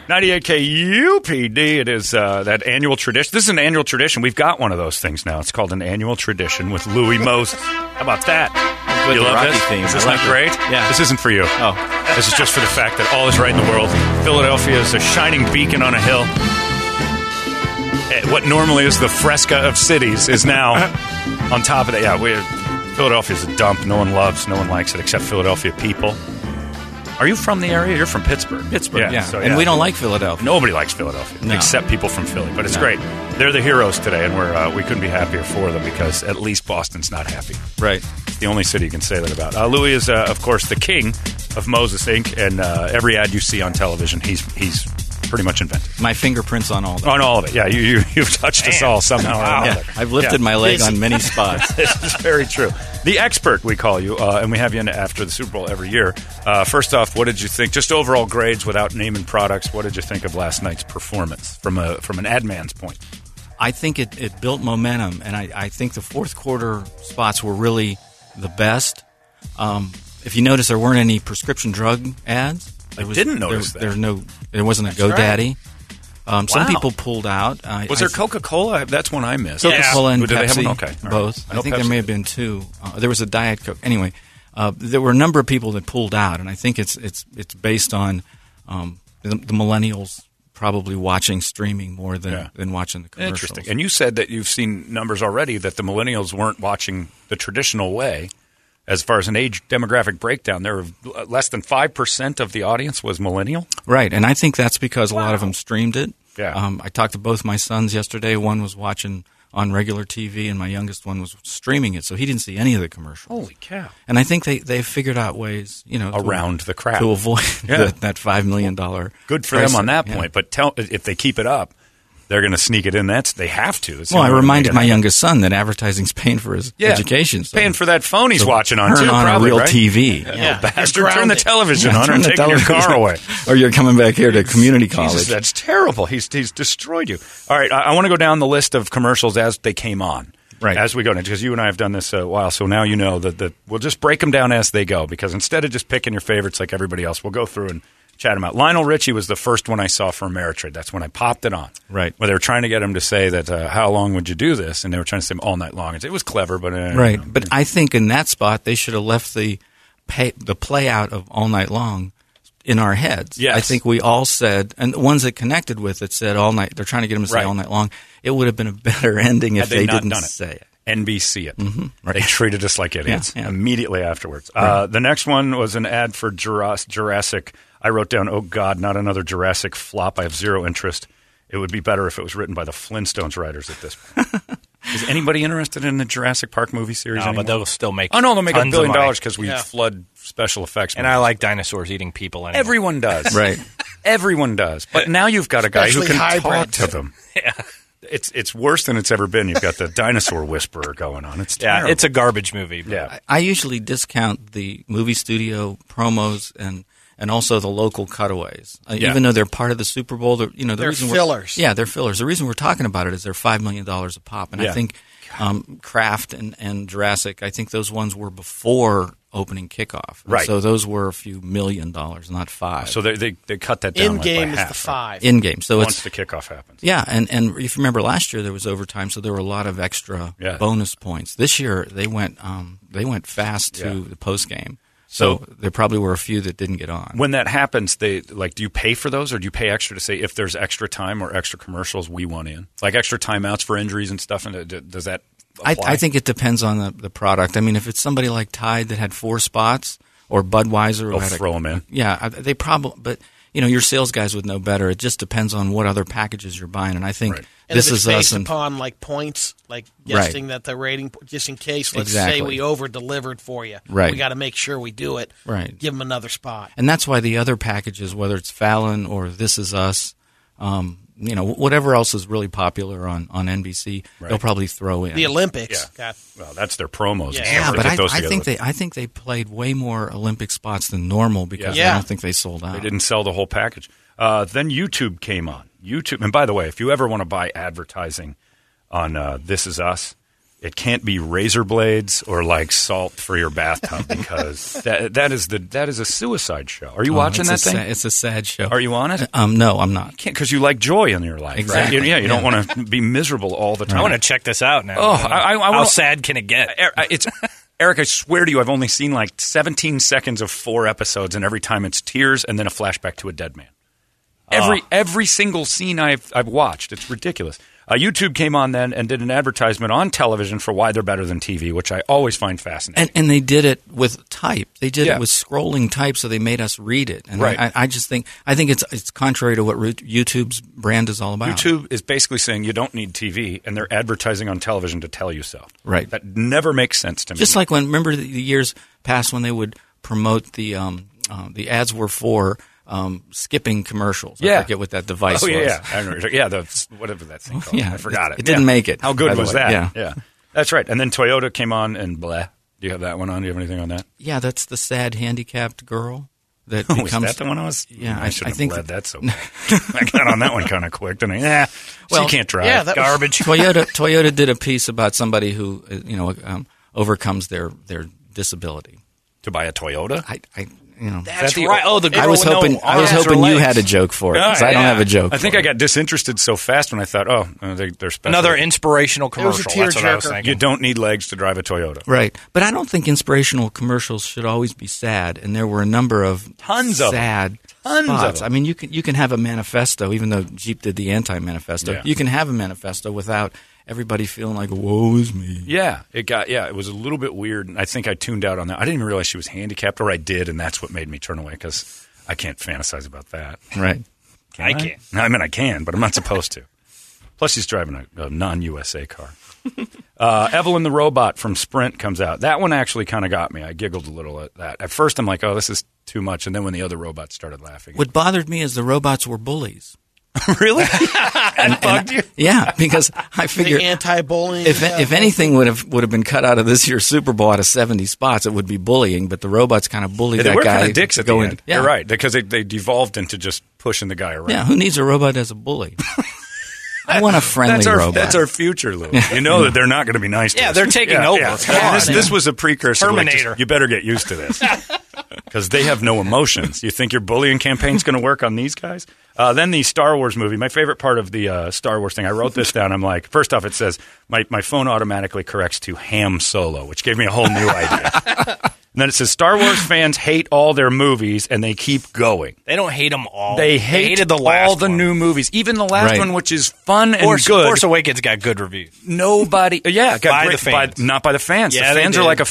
98 KUPD. It is that annual tradition. This is an annual tradition. We've got one of those things now. It's called an annual tradition with Louis Moses. How about that? You love this? Theme. Is this not great? Yeah. This isn't for you. Oh. This is just for the fact that all is right in the world. Philadelphia is a shining beacon on a hill. What normally is the Fresca of cities is now on top of that. Yeah, Philadelphia's a dump. No one loves, no one likes it except Philadelphia people. Are you from the area? You're from Pittsburgh. Pittsburgh, yeah. So, and we don't like Philadelphia. Nobody likes Philadelphia except people from Philly. But it's great. They're the heroes today, and we couldn't be happier for them because at least Boston's not happy. Right. It's the only city you can say that about. Louis is, of course, the king of Moses Inc., and every ad you see on television, he's pretty much invented. My fingerprints on all of it. On all of it, yeah. You've touched us all somehow or another. Yeah. I've lifted my leg on many spots. This is very true. The expert, we call you, and we have you in after the Super Bowl every year. First off, what did you think? Just overall grades without naming products. What did you think of last night's performance from an ad man's point? I think it built momentum, and I think the fourth quarter spots were really the best. If you notice, there weren't any prescription drug ads. I didn't notice that. There wasn't a GoDaddy. Some people pulled out. Was there Coca-Cola? That's one I missed. Coca-Cola and Did they have Pepsi, one? Okay. both. Right. I think there may have been two. There was a Diet Coke. Anyway, there were a number of people that pulled out, and I think it's based on the millennials probably watching streaming more than watching the commercials. Interesting. And you said that you've seen numbers already that the millennials weren't watching the traditional way. As far as an age demographic breakdown, there were less than 5% of the audience was millennial. Right, and I think that's because a lot of them streamed it. Yeah. I talked to both my sons yesterday. One was watching on regular TV, and my youngest one was streaming it, so he didn't see any of the commercials. Holy cow! And I think they've figured out ways, around the crap to avoid that $5 million. Good for them on that point. But if they keep it up, they're going to sneak it in. They have to. Well, I reminded my youngest son that advertising's paying for his education. So paying for that phone he's watching on, turn too, on probably, a real right? TV. Yeah. Bastard, turn the television on or taking your car away. Or you're coming back here to community college. Jesus, that's terrible. He's destroyed you. All right, I want to go down the list of commercials as they came on. Right. As we go, because you and I have done this a while, so now you know that we'll just break them down as they go, because instead of just picking your favorites like everybody else, we'll go through and chat them out. Lionel Richie was the first one I saw for Ameritrade. That's when I popped it on. Right. Where they were trying to get him to say that, how long would you do this? And they were trying to say all night long. It was clever, but... right. But I think in that spot, they should have left the play out of all night long in our heads. Yes. I think we all said, and the ones that connected with it said all night, they're trying to get them to say all night long. It would have been a better ending if they didn't say it. NBC it. Mm-hmm. Right. They treated us like idiots immediately afterwards. Right. The next one was an ad for Jurassic. I wrote down, oh, God, not another Jurassic flop. I have zero interest. It would be better if it was written by the Flintstones writers at this point. Is anybody interested in the Jurassic Park movie series anymore? But they'll still make they'll make $1 billion money. because we flood special effects. And I like dinosaurs eating people anyway. Everyone does. Right. Everyone does. But now you've got a guy who can talk to them. Yeah. It's worse than it's ever been. You've got the dinosaur whisperer going on. It's terrible. It's a garbage movie. Yeah. I usually discount the movie studio promos and also the local cutaways, even though they're part of the Super Bowl. They're fillers. They're fillers. The reason we're talking about it is they're $5 million a pop, and I think Kraft and Jurassic, I think those ones were before opening kickoff. Right. So those were a few $1 million, not $5. So they cut that down. In game by half, is the $5. In game. So once the kickoff happens. Yeah, and if you remember last year there was overtime, so there were a lot of extra bonus points. This year they went fast to the post game. So there probably were a few that didn't get on. When that happens, do you pay for those, or do you pay extra to say if there's extra time or extra commercials we want in, like extra timeouts for injuries and stuff? And does that apply? I think it depends on the product. I mean, if it's somebody like Tide that had 4 spots, or Budweiser, they'll throw them in. Yeah, they probably. But your sales guys would know better. It just depends on what other packages you're buying, and I think. And this if it's is based us upon like points, like guessing that the rating, just in case, let's say we over-delivered for you. Right. We got to make sure we do it. Right. Give them another spot. And that's why the other packages, whether it's Fallon or This Is Us, whatever else is really popular on NBC, they'll probably throw in. The Olympics. Yeah. Well, that's their promos. Yeah, but I think they played way more Olympic spots than normal because I don't think they sold out. They didn't sell the whole package. Then YouTube came on. YouTube, and by the way, if you ever want to buy advertising on This Is Us, it can't be razor blades or like salt for your bathtub because that is a suicide show. Are you watching that thing? It's a sad show. Are you on it? No, I'm not. Because you like joy in your life, exactly. Right? You don't want to be miserable all the time. I want to check this out now. Oh, how sad can it get? Eric, I swear to you, I've only seen like 17 seconds of 4 episodes, and every time it's tears and then a flashback to a dead man. Every single scene I've watched, it's ridiculous. YouTube came on then and did an advertisement on television for why they're better than TV, which I always find fascinating. And they did it with type. They did it with scrolling type, so they made us read it. And right. I just think it's contrary to what YouTube's brand is all about. YouTube is basically saying you don't need TV, and they're advertising on television to tell you so. Right. That never makes sense to me. Just like remember the years past when they would promote the ads were for skipping commercials. I forget what that device was. Yeah. I know. Whatever that thing called. I forgot it. It didn't make it. How good was that? Yeah. That's right. And then Toyota came on and blah. Do you have that one on? Do you have anything on that? Yeah, that's the sad handicapped girl. That was that the one I was? Yeah, I shouldn't have bled that so bad. I got on that one kind of quick, didn't I? She can't drive. Yeah, that garbage. Toyota did a piece about somebody who overcomes their disability. To buy a Toyota? That's right. Oh, the girl I was hoping you had a joke for it because I don't have a joke. I think I got disinterested so fast when I thought, they're special. Another inspirational commercial. That's what I was thinking. You don't need legs to drive a Toyota, right? But I don't think inspirational commercials should always be sad. And there were a number of sad spots. I mean, you can have a manifesto, even though Jeep did the anti-manifesto. Yeah. You can have a manifesto without everybody feeling like, woe is me. Yeah, it was a little bit weird, and I think I tuned out on that. I didn't even realize she was handicapped, or I did, and that's what made me turn away, because I can't fantasize about that. Right. I can't. No, I mean, I can, but I'm not supposed to. Plus, she's driving a non-USA car. Evelyn the Robot from Sprint comes out. That one actually kind of got me. I giggled a little at that. At first, I'm like, oh, this is too much, and then when the other robots started laughing. What bothered me is the robots were bullies. Really? That bugged you? Yeah, because I figured anti-bullying. If anything would have been cut out of this year's Super Bowl out of 70 spots, it would be bullying. But the robots kind of bullied that guy. They were kind of dicks at the end. Yeah. You're right, because they devolved into just pushing the guy around. Yeah, who needs a robot as a bully? I want a friendly robot. That's our future, Lou. You know that they're not going to be nice to us. Yeah, they're taking over. Yeah. This was a precursor. Terminator. You better get used to this. Because they have no emotions. You think your bullying campaign's going to work on these guys? Then the Star Wars movie. My favorite part of the Star Wars thing, I wrote this down. I'm like, first off, it says, my phone automatically corrects to Ham Solo, which gave me a whole new idea. And then it says, Star Wars fans hate all their movies, and they keep going. They don't hate them all. They hated all the new movies. Even the last one, which is fun and good. Force Awakens got good reviews. Nobody, got by great, the fans. not by the fans. Yeah, the fans are like a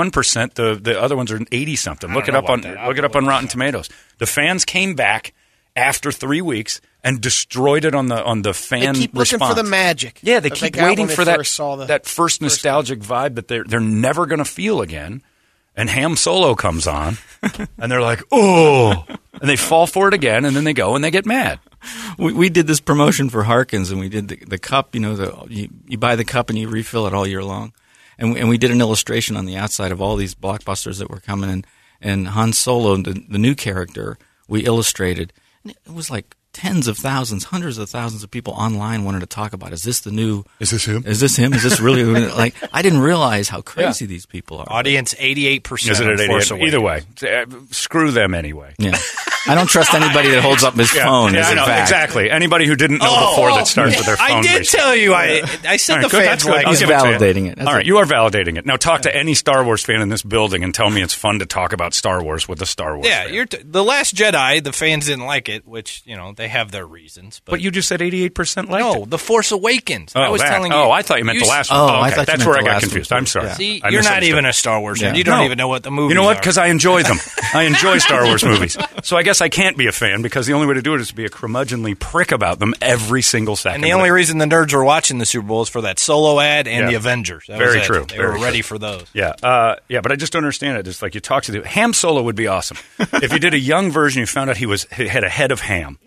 51%. The other ones are 80-something. Look it up on Rotten Tomatoes. The fans came back after 3 weeks and destroyed it on the fan response. They keep looking for the magic. Yeah, they keep waiting for that first nostalgic vibe that they're never going to feel again. And Ham Solo comes on, and they're like, oh, and they fall for it again, and then they go and they get mad. We did this promotion for Harkins, and we did the cup, you buy the cup and you refill it all year long. And we did an illustration on the outside of all these blockbusters that were coming in. And Han Solo, the new character, we illustrated. And it was like tens of thousands, hundreds of thousands of people online wanted to talk about, is this the new... Is this him? Is this him? Is this really... like, I didn't realize how crazy these people are. Audience 88%. Is it at 88%? Either way. Screw them anyway. Yeah. I don't trust anybody that holds up his phone as a fact. Exactly. Anybody who didn't know before that starts with their phone. I did tell you. I said the fans like He's validating it. All right, you are validating it. Now talk to any Star Wars fan in this building and tell me it's fun to talk about Star Wars with a Star Wars fan. The Last Jedi, the fans didn't like it, which, they have their reasons. But you just said 88% liked it. No, The Force Awakens. I was telling you. Oh, I thought you meant the last one. Oh, okay. That's where I got confused. I'm sorry. See, you're not even a Star Wars fan. You don't even know what the movies are. You know what? Because I enjoy them. I enjoy Star Wars movies. So I guess I can't be a fan because the only way to do it is to be a curmudgeonly prick about them every single second. And the only reason the nerds were watching the Super Bowl is for that Solo ad and the Avengers. That Very was true. They were ready for those. Yeah. But I just don't understand it. It's like you talk to Ham Solo would be awesome. If you did a young version, you found out he had a head of ham.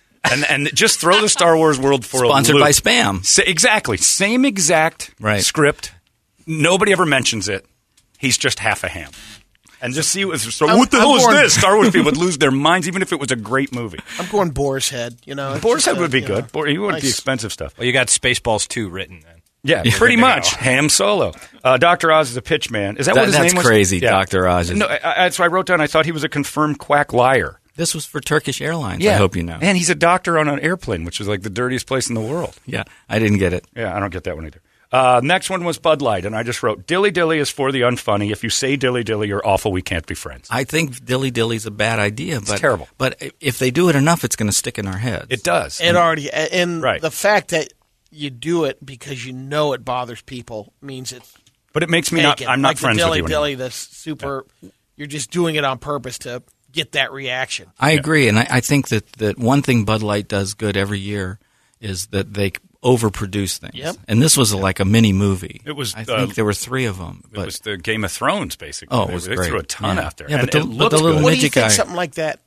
And just throw the Star Wars world for Sponsored a loop. by Spam. Exactly. Same exact script. Nobody ever mentions it. He's just half a ham. And just see what the hell is this? Star Wars people would lose their minds even if it was a great movie. I'm going Boar's Head. Boar's Head would be good. He would be expensive stuff. Well, you got Spaceballs 2 written then. Yeah, pretty much. Ham Solo. Dr. Oz is a pitch man. Is that what his name was? That's crazy, yeah. Dr. Oz. No, that's what I wrote down. I thought he was a confirmed quack liar. This was for Turkish Airlines, I hope you know. And he's a doctor on an airplane, which is like the dirtiest place in the world. Yeah, I didn't get it. Yeah, I don't get that one either. Next one was Bud Light, and I just wrote, Dilly Dilly is for the unfunny. If you say Dilly Dilly, you're awful. We can't be friends. I think Dilly Dilly's a bad idea. It's terrible. But if they do it enough, it's going to stick in our heads. It does. The fact that you do it because you know it bothers people means it's. But it makes me not. I'm not friends with you anymore. That's super. Yeah. You're just doing it on purpose to get that reaction. I agree, and I think that one thing Bud Light does good every year is that they overproduce things. Yep. And this was like a mini movie. It was. I think there were 3 of them. It was the Game of Thrones, basically. Oh, it was they great. threw a ton out there. Yeah, but the little what do you midget think guy. Something like that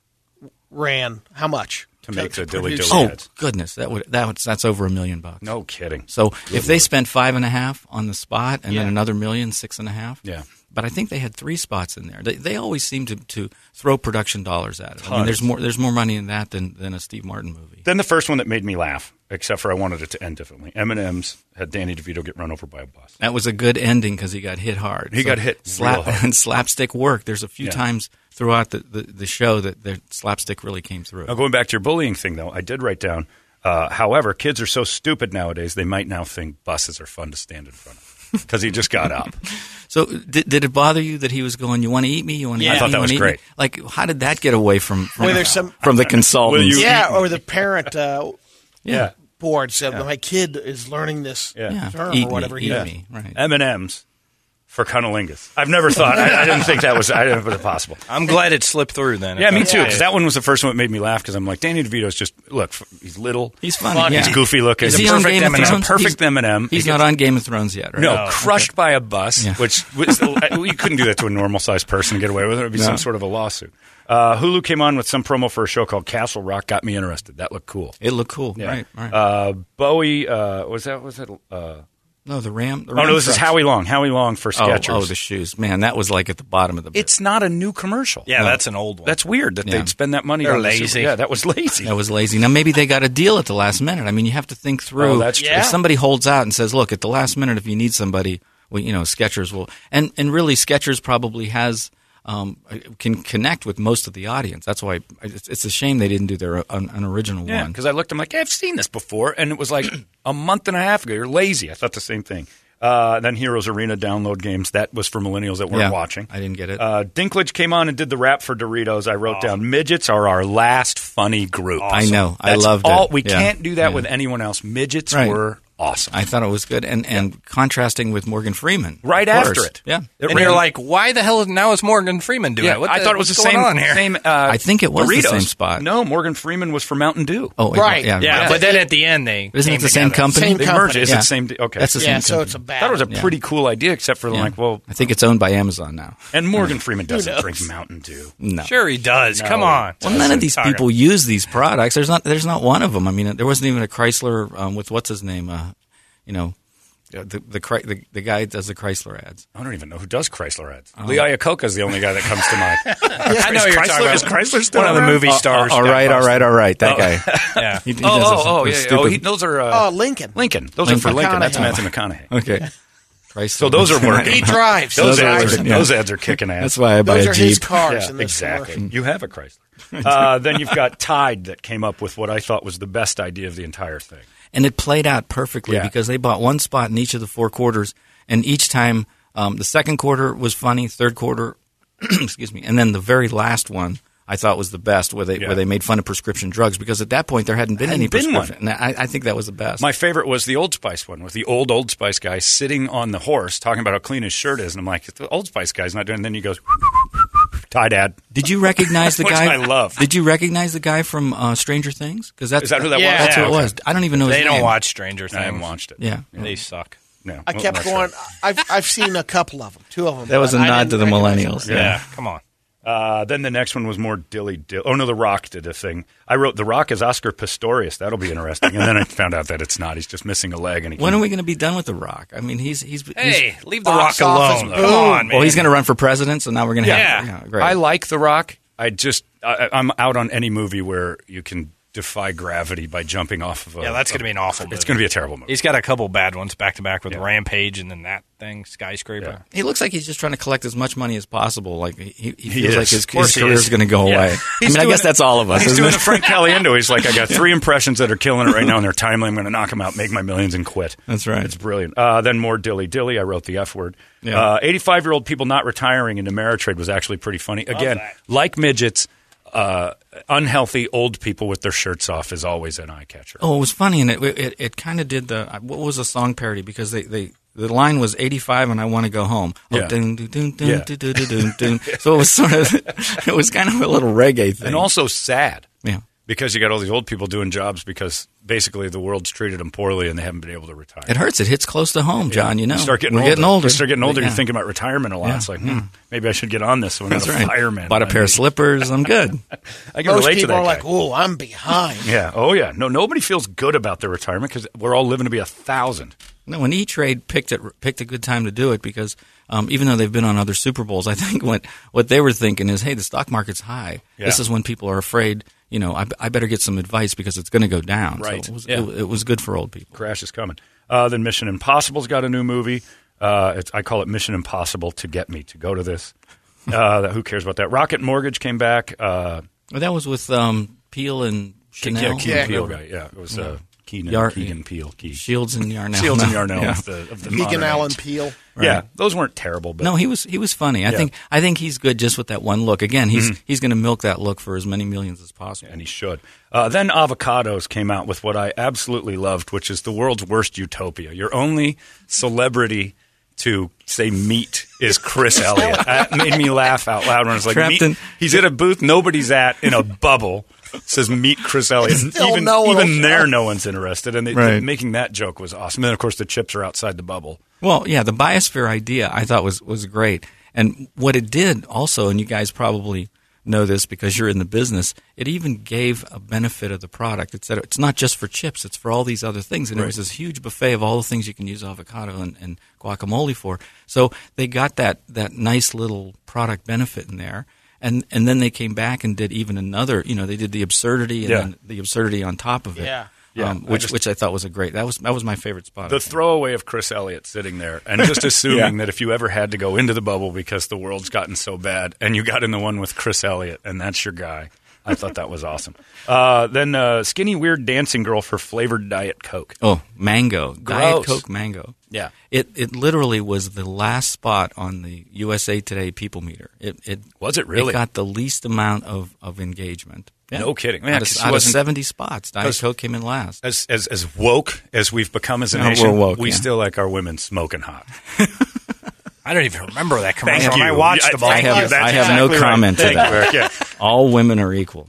ran how much to make the Dilly produce Dilly Oh heads? goodness, that's over $1 million. No kidding. So if they spent 5.5 on the spot and then another $1 million, 6.5. Yeah. But I think they had 3 spots in there. They always seem to throw production dollars at it. I mean, there's more money in that than a Steve Martin movie. Then the first one that made me laugh, except for I wanted it to end differently. M&M's had Danny DeVito get run over by a bus. That was a good ending because he got hit hard. He got hit real hard. And slapstick work. There's a few times throughout the show that the slapstick really came through. Now, going back to your bullying thing, though, I did write down, however, kids are so stupid nowadays, they might now think buses are fun to stand in front of. Because he just got up. So did it bother you that he was going, you want to eat me? You want to eat me? I thought that was great. Like, how did that get away from the consultants? Or the parent board said, my kid is learning this term eat or whatever. Eat me. Right. M&M's for cunnilingus. I've never thought. I didn't think that was possible. I'm glad it slipped through then. Yeah, me too, because that one was the first one that made me laugh, because I'm like, Danny DeVito's just, look, he's little. He's funny. He's goofy looking. Is he on Game of Thrones? He's a perfect M&M. He's not on Game of Thrones yet, right? No, crushed by a bus, which you couldn't do that to a normal-sized person and get away with it. It would be some sort of a lawsuit. Hulu came on with some promo for a show called Castle Rock. Got me interested. That looked cool. It looked cool. Yeah. Right. Bowie, was that no, the Ram. Oh, no, this is Howie Long. Howie Long for Skechers. Oh, the shoes. Man, that was like at the bottom of the bit. It's not a new commercial. Yeah, that's an old one. That's weird that they'd spend that money. They're lazy. Yeah, that was lazy. That was lazy. Now, maybe they got a deal at the last minute. I mean, you have to think through. Oh, that's true. If somebody holds out and says, look, at the last minute, if you need somebody, well, Skechers will. And really, Skechers probably has can connect with most of the audience. That's why it's a shame they didn't do their an original one. Yeah, because I looked, I'm like, I've seen this before, and it was like a month and a half ago. You're lazy. I thought the same thing. Then Heroes Arena download games. That was for millennials that weren't watching. I didn't get it. Dinklage came on and did the rap for Doritos. I wrote down, midgets are our last funny group. Awesome. I know. I loved it. We Yeah. can't do that with anyone else. Midgets were awesome. I thought it was good. And contrasting with Morgan Freeman. Right after it. Yeah. And you're like, why the hell now is Morgan Freeman doing it? I thought it was the same. I think it was Doritos. the same spot. No, Morgan Freeman was for Mountain Dew. Oh, right. Yeah, but then at the end Isn't it the same company? Same They company. merged. Is it the same? Okay. That's the same so company. it's a I bad. thought it was a pretty cool idea, except for like, well, I think it's owned by Amazon now. and Morgan Freeman doesn't drink Mountain Dew. No. Sure he does. Come on. Well, none of these people use these products. There's not one of them. I mean, there wasn't even a Chrysler with what's his name. The guy that does the Chrysler ads. I don't even know who does Chrysler ads. Lee Iacocca is the only guy that comes to mind. I know you're talking about. Is Chrysler still one of the around? movie stars? All right. That guy. Yeah. He does stupid. Those are Lincoln. Those are for Lincoln. That's McConaughey. Matthew McConaughey. Okay. Chrysler. So those are working. He drives. Those Those ads are kicking ass. That's why I buy Those a are Jeep. his cars. Yeah, in this exactly. commercial. You have a Chrysler. Then you've got Tide that came up with what I thought was the best idea of the entire thing. And it played out perfectly because they bought one spot in each of the 4 quarters, and each time the second quarter was funny, third quarter, excuse me, and then the very last one I thought was the best, where they made fun of prescription drugs, because at that point there hadn't been any prescription. And I think that was the best. My favorite was the Old Spice one with the Old Spice guy sitting on the horse talking about how clean his shirt is, and I'm like, the Old Spice guy's not doing. And then he goes, Tide ad. Did you recognize the guy? Which I love. Did you recognize the guy from Stranger Things? Because Is that who that was? That's who it was. I don't even know his They name. don't watch Stranger Things. I haven't watched it. Yeah. They suck. No, I kept that's going. right. I've seen a couple of them, 2 of them. That was a but I nod to didn't the recognize millennials. them. Yeah, come on. Then the next one was more dilly. Oh, no, The Rock did a thing. I wrote, The Rock is Oscar Pistorius. That'll be interesting. And then I found out that it's not. He's just missing a leg. And When are we going to be done with The Rock? I mean, he's Hey, leave The Box Rock office, alone. boom. Come on, man. well, he's going to run for president, so now we're going to Yeah. have great. I like The Rock. I'm out on any movie where you can defy gravity by jumping off of a... Yeah, that's going to be an awful movie. It's going to be a terrible movie. He's got a couple bad ones back-to-back with Rampage and then that thing, Skyscraper. Yeah. He looks like he's just trying to collect as much money as possible. Like he feels like his career is going to go away. I guess that's all of us. He's doing it? the Frank Caliendo. He's like, I got 3 impressions that are killing it right now in their timely. I'm going to knock them out, make my millions, and quit. That's right. It's brilliant. Then more dilly-dilly. I wrote the F word. 85-year-old people not retiring into Ameritrade was actually pretty funny. Again, like midgets... unhealthy old people with their shirts off is always an eye catcher. Oh, it was funny, and it kind of did the what was a song parody because the line was 85 and I want to go home. Oh, dun, dun, dun, dun, dun, dun, dun, dun. So it was sort of it was kind of a little reggae thing, and also sad. Yeah. Because you got all these old people doing jobs because basically the world's treated them poorly and they haven't been able to retire. It hurts. It hits close to home, John. You know, we're getting older. You start getting older. You're thinking about retirement a lot. It's like, maybe I should get on this. So I'm not a fireman. Bought a pair of slippers. I'm good. I can relate to that. Most people are like, "Oh, I'm behind." Yeah. Oh, yeah. No, nobody feels good about their retirement because we're all living to be 1,000. No, and E-Trade picked a good time to do it because even though they've been on other Super Bowls, I think what they were thinking is, hey, the stock market's high. Yeah. This is when people are afraid. You know, I better get some advice because it's going to go down. Right. So it was good for old people. Crash is coming. Then Mission Impossible's got a new movie. I call it Mission Impossible to get me to go to this. Who cares about that? Rocket Mortgage came back. Well, that was with Peele and Chanel. Yeah, Peele, right. Yeah, it was Keegan Peele. Shields and Yarnell. Shields and Yarnell of the Keegan Allen Peele. Right. Yeah, those weren't terrible. But no, he was funny. I think he's good just with that one look. Again, he's going to milk that look for as many millions as possible. And he should. Then Avocados came out with what I absolutely loved, which is the world's worst utopia. Your only celebrity to say meat is Chris Elliott. That made me laugh out loud when I was like, he's at a booth nobody's at in a bubble. Says meet Chris Elliott. Even there, no one's interested. And making that joke was awesome. And then, of course, the chips are outside the bubble. Well, yeah, the biosphere idea I thought was great. And what it did also, and you guys probably know this because you're in the business, it even gave a benefit of the product. It said it's not just for chips, it's for all these other things. And it was this huge buffet of all the things you can use avocado and guacamole for. So they got that nice little product benefit in there. And then they came back and did even another, they did the absurdity and then the absurdity on top of it. Yeah. Which I thought was that was my favorite spot. The throwaway of Chris Elliott sitting there and just assuming that if you ever had to go into the bubble because the world's gotten so bad and you got in the one with Chris Elliott and that's your guy. I thought that was awesome. Then Skinny Weird Dancing Girl for flavored Diet Coke. Oh, mango. Gross. Diet Coke mango. Yeah. It literally was the last spot on the USA Today People Meter. Was it really? It got the least amount of engagement. Yeah. No kidding. Man, out of 70 spots, Diet Coke came in last. As woke as we've become as a nation, we still like our women smoking hot. I don't even remember that commercial. I watched them all. I have no comment to that. Yeah. All women are equal.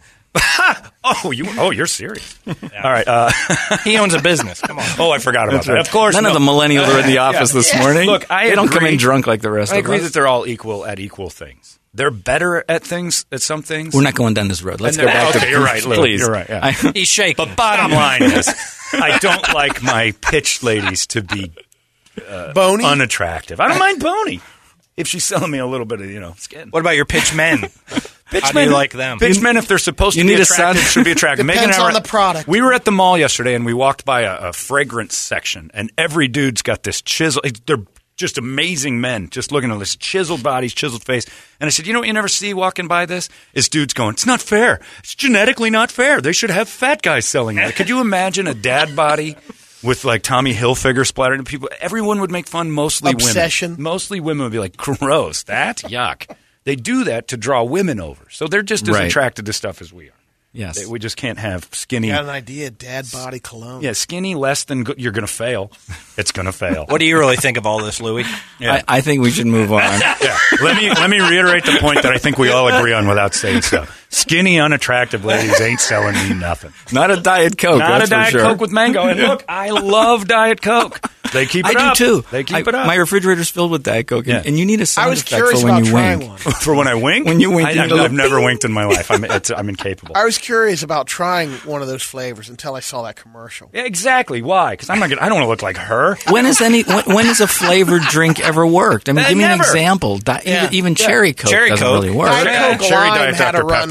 You're serious. Yeah. All right. He owns a business. Come on. Oh, I forgot about that. Right. Of course. None of the millennials are in the office this morning. Look, they don't come in drunk like the rest of us. I agree that they're all equal at equal things. They're better at some things. We're not going down this road. Let's go back to you're right, Lou. Please. You're right. Yeah. He's shaking. But bottom line is, I don't like my pitch ladies to be bony, unattractive. I don't mind bony if she's selling me a little bit of skin. What about your pitch men? How do you like them? Pitch men, if they're supposed to be attractive, should be attractive. Depends on the product. We were at the mall yesterday, and we walked by a fragrance section, and every dude's got this chisel. They're just amazing men, just looking at this chiseled bodies, chiseled face. And I said, you know what you never see walking by this? Is dudes going, it's not fair. It's genetically not fair. They should have fat guys selling that. Could you imagine a dad body with like Tommy Hilfiger splattering people? Everyone would make fun, mostly Obsession. Women. Mostly women would be like, gross, that's yuck. They do that to draw women over. So they're just as attracted to stuff as we are. Yes. We just can't have skinny. Got an idea, dad body cologne. Yeah, skinny less than good. You're going to fail. It's going to fail. What do you really think of all this, Louis? Yeah. I think we should move on. Yeah. Let me reiterate the point that I think we all agree on without saying so. Skinny, unattractive ladies ain't selling me nothing. Not a Diet Coke. Not a Diet Coke with mango. And look, I love Diet Coke. They keep it up. I do too. They keep it up. My refrigerator's filled with Diet Coke, and you need a sound effect for when you wink. For when I wink? When you wink, I've never winked in my life. I'm incapable. I was curious about trying one of those flavors until I saw that commercial. Yeah, exactly. Why? Because I don't want to look like her. When has a flavored drink ever worked? I mean, give me an example. Even Cherry Coke doesn't really work. Diet Coke Cherry Lime Diet had Dr. a run Pepper.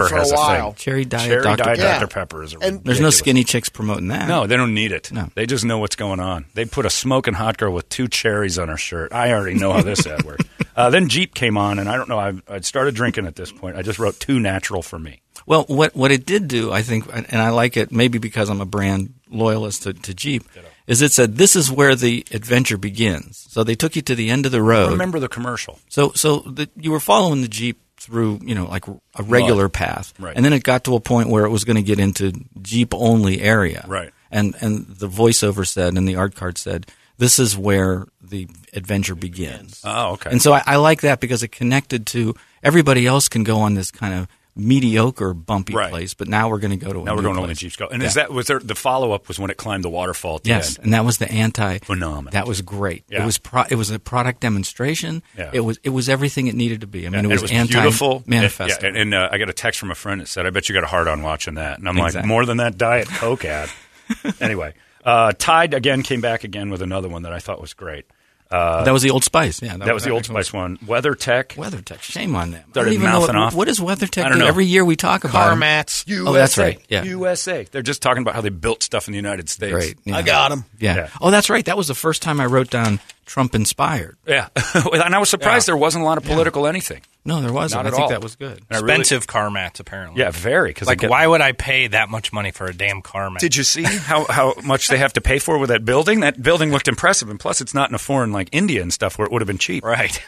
Pepper has a thing. Cherry Diet Dr. Pepper is ridiculous. There's no skinny chicks promoting that. No, they don't need it. No. They just know what's going on. They put a smoking hot girl with 2 cherries on her shirt. I already know how this ad works. Then Jeep came on, and I don't know. I'd started drinking at this point. I just wrote too natural for me. Well, what it did do, I think, and I like it maybe because I'm a brand loyalist to Jeep, is it said this is where the adventure begins. So they took you to the end of the road. I remember the commercial. So you were following the Jeep through, like a regular path. Right. And then it got to a point where it was going to get into Jeep-only area. Right. And the voiceover said, and the art card said, this is where the adventure begins. Oh, okay. And so I like that because it connected to everybody else can go on this kind of mediocre, bumpy place, but now we're going to go to a now we're going to place. only Jeeps go. And was there the follow up was when it climbed the waterfall at the yes, end. and that was the Phenomenal. That was great. Yeah. It was a product demonstration. Yeah. It was everything it needed to be. I mean, it was beautiful. Manifesto. And I got a text from a friend that said, "I bet you got a hard on watching that." And I'm Exactly. like, more than that Diet Coke ad. Anyway, Tide again came back again with another one that I thought was great. That was the Old Spice. Yeah, that was the Old Spice one. WeatherTech. WeatherTech. Shame on them. Started mouthing off. What does WeatherTech I don't do? know. Every year we talk about Car them. mats. Oh, that's right. Yeah. USA. They're just talking about how they built stuff in the United States. Great. Yeah. I got them. Yeah. Oh, that's right. That was the first time I wrote down Trump inspired. Yeah. And I was surprised there wasn't a lot of political anything. No, there wasn't. Not at I think all. that was good. And Expensive car mats, apparently. Yeah, very. Like, why would I pay that much money for a damn car mat? Did you see how much they have to pay for with that building? That building looked impressive, and plus it's not in a foreign like India and stuff where it would have been cheap. Right.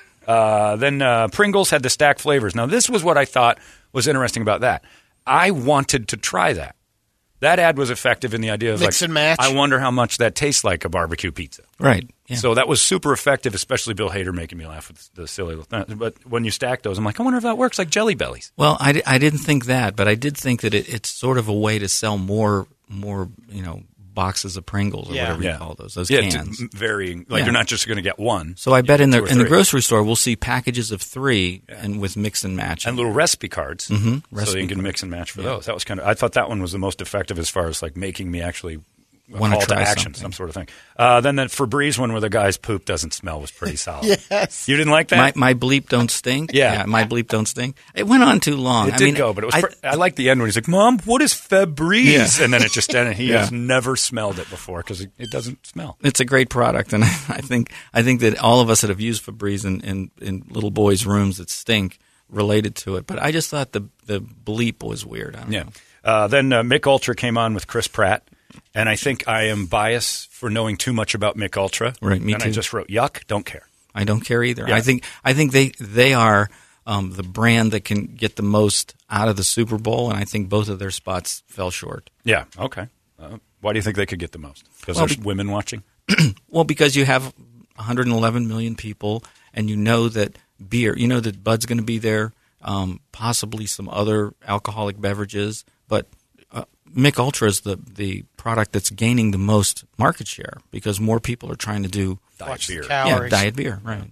Then Pringles had the stacked flavors. Now, this was what I thought was interesting about that. I wanted to try that. That ad was effective in the idea of mix and match. I wonder how much that tastes like a barbecue pizza. Right. Yeah. So that was super effective, especially Bill Hader making me laugh with the silly little. But when you stack those, I'm like, I wonder if that works like Jelly Bellies. Well, I didn't think that, but I did think that it's sort of a way to sell more boxes of Pringles or whatever you call those cans. Varying. Like you're not just going to get one. So I bet in the grocery store we'll see packages of 3 and with mix and match. And little recipe cards. Mm-hmm. So you can mix and match for those. That was I thought that one was the most effective as far as like making me actually want call to try action, something. some sort of thing. Then the Febreze one where the guy's poop doesn't smell was pretty solid. Yes. You didn't like that? My bleep don't stink. Yeah. My bleep don't stink. It went on too long. It did go, but it was. I like the end when he's like, "Mom, what is Febreze?" Yeah. And then it just ended. He has never smelled it before because it doesn't smell. It's a great product, and I think that all of us that have used Febreze in little boys' rooms that stink related to it. But I just thought the bleep was weird. I don't know. Then Mick Ultra came on with Chris Pratt. And I think I am biased for knowing too much about Mick Ultra. Right, me and too. I just wrote, yuck, don't care. I don't care either. Yeah. I think they are the brand that can get the most out of the Super Bowl, and I think both of their spots fell short. Yeah, okay. Why do you think they could get the most? Because there's women watching? Well, because you have 111 million people, and you know that that Bud's going to be there, possibly some other alcoholic beverages, but Mick Ultra is the product that's gaining the most market share because more people are trying to do Diet beer. Yeah, diet beer, right.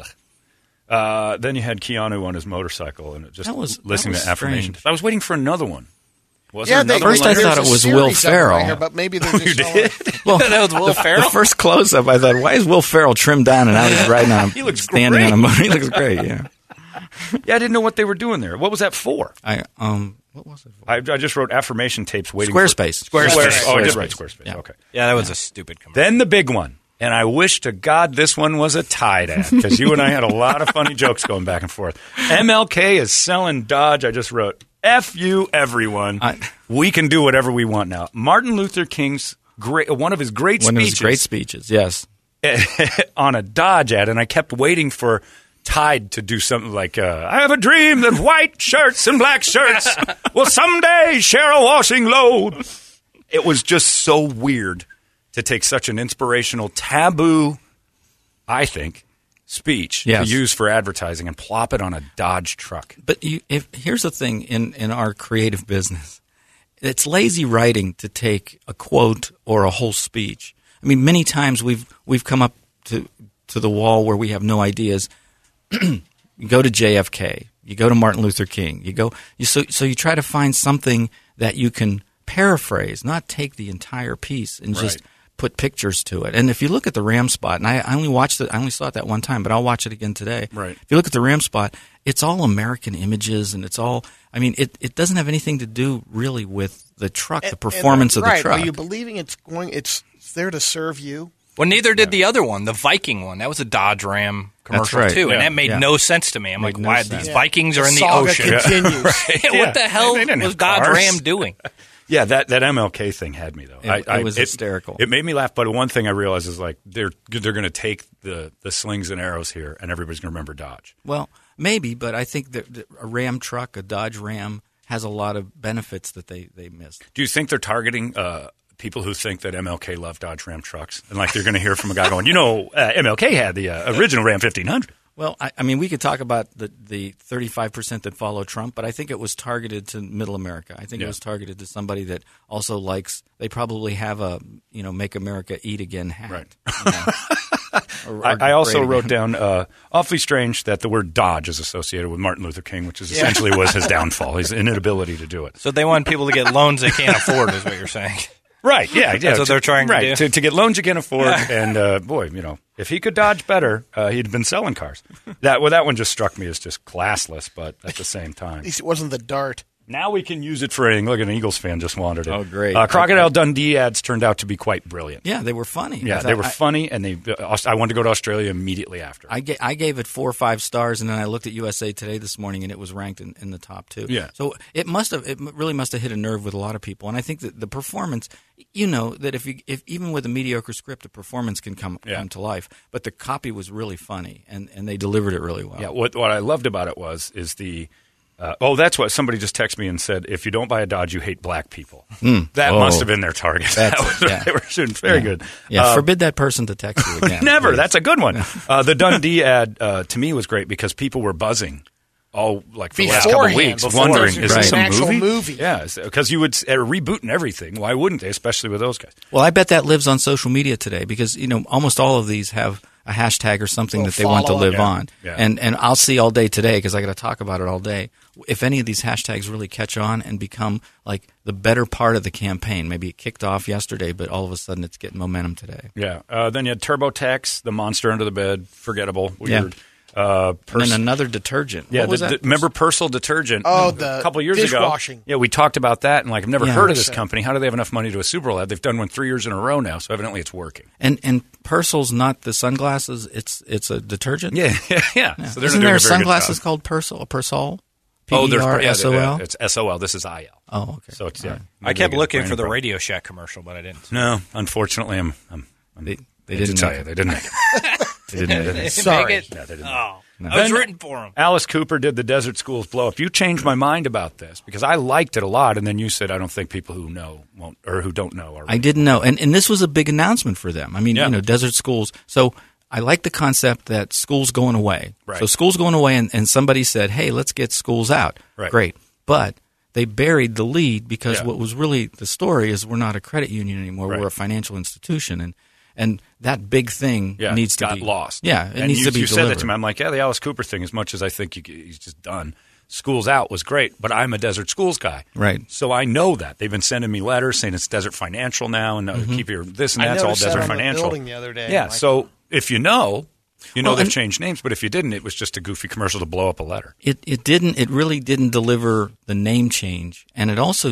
Then you had Keanu on his motorcycle, and listening to affirmation. strange. I was waiting for another one. Was Yeah, there another First one I later? thought it was Will Ferrell. Here, but maybe they're just Well, That was Will Ferrell? The first close-up, I thought, why is Will Ferrell trimmed down and now he's riding on He looks standing great. on a motor? He looks great, yeah. Yeah, I didn't know what they were doing there. What was that for? What was it for? I just wrote affirmation tapes waiting Squarespace. for... Squarespace. Oh, I just wrote Squarespace. Yeah. Okay. Yeah, that was a stupid commercial. Then the big one. And I wish to God this one was a Tide ad because you and I had a lot of funny jokes going back and forth. MLK is selling Dodge. I just wrote, F you, everyone. We can do whatever we want now. Martin Luther King's one of his great speeches, yes. on a Dodge ad, and I kept waiting for Tide to do something like, I have a dream that white shirts and black shirts will someday share a washing load. It was just so weird to take such an inspirational, taboo, I think, speech to use for advertising and plop it on a Dodge truck. But here's the thing in our creative business. It's lazy writing to take a quote or a whole speech. I mean, many times we've come up to the wall where we have no ideas. You go to JFK, you go to Martin Luther King, so you try to find something that you can paraphrase, not take the entire piece and just put pictures to it. And if you look at the Ram spot, and I only saw it that one time, but I'll watch it again today. Right. If you look at the Ram spot, it's all American images, and it's all. I mean, it doesn't have anything to do really with the truck, the performance of the truck. Are you believing it's there to serve you? Well, neither did the other one, the Viking one. That was a Dodge Ram commercial too, and that made no sense to me. I'm like, why these Vikings are in the ocean? Continues. What the hell was Dodge Ram doing? Yeah, that MLK thing had me though. It was hysterical. It made me laugh. But one thing I realized is like they're going to take the slings and arrows here, and everybody's going to remember Dodge. Well, maybe, but I think that a Ram truck, a Dodge Ram, has a lot of benefits that they missed. Do you think they're targeting people who think that MLK loved Dodge Ram trucks? And like they're going to hear from a guy going, MLK had the original Ram 1500. Well, I mean, we could talk about the 35% that follow Trump, but I think it was targeted to Middle America. I think it was targeted to somebody that also likes. They probably have a "Make America Eat Again" hat. Right. I also wrote down awfully strange that the word Dodge is associated with Martin Luther King, which is essentially was his downfall, his inability to do it. So they want people to get loans they can't afford, is what you're saying. Right, yeah. That's what they're trying to do. To get loans you can't afford. And, boy, if he could dodge better, he'd been selling cars. That one just struck me as just classless, but at the same time. At least it wasn't the Dart. Now we can use it for anything. Look, an Eagles fan just wanted it. Oh, great. Crocodile Dundee ads turned out to be quite brilliant. Yeah, they were funny. Yeah, they were funny, and I wanted to go to Australia immediately after. I gave it 4 or 5 stars, and then I looked at USA Today this morning, and it was ranked in the top 2. Yeah. So it really must have hit a nerve with a lot of people, and I think that the performance, that if even with a mediocre script, the performance can come to life. But the copy was really funny, and they delivered it really well. Yeah. What I loved about it is the. That's what somebody just texted me and said, if you don't buy a Dodge, you hate black people. That must have been their target. They were shooting very good. Yeah, forbid that person to text you again. Never. Please. That's a good one. The Dundee ad to me was great because people were buzzing for the last couple of weeks, wondering, is this a movie? Yeah, because you would rebooting everything. Why wouldn't they, especially with those guys? Well, I bet that lives on social media today because, almost all of these have a hashtag or something that they want to live on. Yeah. And I'll see all day today because I got to talk about it all day. If any of these hashtags really catch on and become like the better part of the campaign, maybe it kicked off yesterday, but all of a sudden it's getting momentum today. Yeah. Then you had TurboTax, the monster under the bed, forgettable, weird. Yeah. And then another detergent. Yeah, what was that? Remember Persil detergent? Oh, a couple of years dishwashing. ago. Yeah, we talked about that, and I've never heard of this company. How do they have enough money to do a Super Bowl ad? They've done one 3 years in a row now, so evidently it's working. And Persil's not the sunglasses; it's a detergent. Yeah. So isn't there sunglasses called Persil? Persol? P-E-R-S-O-L? It's S-O-L. This is I-L. Oh, okay. So it's I kept looking for the Radio Shack commercial, but I didn't. No, unfortunately, they didn't tell you. They didn't make it. They didn't Sorry. make it? No, they didn't. Oh. I was rooting for him. Alice Cooper did the Desert Schools blow up. You changed my mind about this because I liked it a lot, and then you said I don't think people who know won't or who don't know are. I didn't know, and this was a big announcement for them. I mean, Desert Schools. So I like the concept that school's going away. Right. So school's going away, and somebody said, "Hey, let's get schools out." Right. Great, but they buried the lead because what was really the story is we're not a credit union anymore. Right. We're a financial institution, and that big thing needs to be lost. Yeah, it needs to be delivered. You said that to me. I'm like, the Alice Cooper thing, as much as I think he's just done. Schools Out was great, but I'm a Desert Schools guy. Right. So I know that. They've been sending me letters saying it's Desert Financial now, and keep your this and that's all Desert Financial. I noticed that on the building the other day. Yeah, so if you know they've changed names, but if you didn't, it was just a goofy commercial to blow up a letter. It didn't. It really didn't deliver the name change, and it also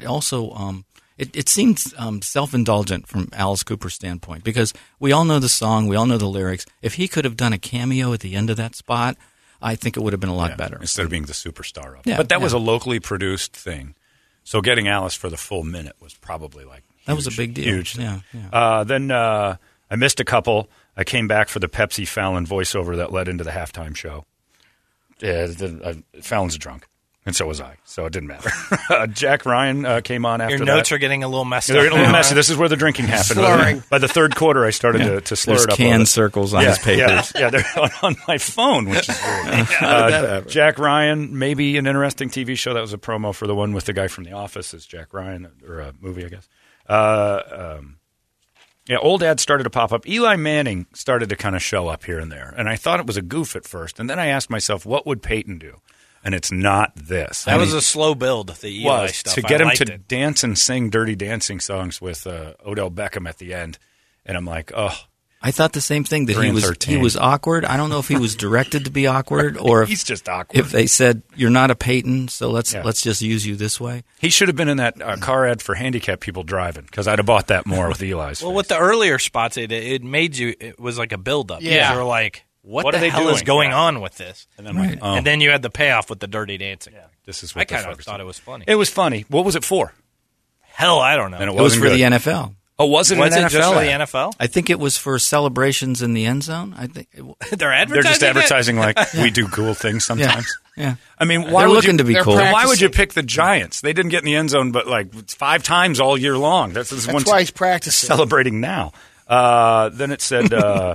seems self-indulgent from Alice Cooper's standpoint because we all know the song, we all know the lyrics. If he could have done a cameo at the end of that spot, I think it would have been a lot better. Instead of being the superstar of it. But that was a locally produced thing. So getting Alice for the full minute was probably huge. That was a big deal. Huge. Yeah. Then I missed a couple. I came back for the Pepsi Fallon voiceover that led into the halftime show. Fallon's drunk. And so was I, so it didn't matter. Jack Ryan came on after that. Your notes are getting a little messy. They're getting a little messy. This is where the drinking happened. By the third quarter, I started to slur There's it up. There's circles on his papers. Yeah, they're on my phone, which is weird. Jack Ryan, maybe an interesting TV show. That was a promo for the one with the guy from The Office as Jack Ryan, or a movie, I guess. Old ads started to pop up. Eli Manning started to kind of show up here and there, and I thought it was a goof at first. And then I asked myself, what would Peyton do? And it's not this. That was a slow build, the Eli stuff. To get him to dance and sing Dirty Dancing songs with Odell Beckham at the end. And I'm like, oh. I thought the same thing, that he was awkward. I don't know if he was directed to be awkward or if he's just awkward. If they said you're not a Peyton, so let's just use you this way. He should have been in that car ad for handicapped people driving, because I'd have bought that more with Eli's. Well, face. with the earlier spots, it made you. It was like a build-up. Yeah, you were like, what are the hell doing? is going on with this? And then, and then you had the payoff with the Dirty Dancing. Yeah, this is what I kind of thought it was funny. It was funny. What was it for? Hell, I don't know. And it was for the NFL. Oh, was it just for the NFL? I think it was for celebrations in the end zone. I think they're advertising. They're just advertising like we do cool things sometimes. Yeah. I mean, they're looking to be cool. Why would you pick the Giants? They didn't get in the end zone, but like 5 times all year long. That's why he's practicing. Celebrating now. Then it said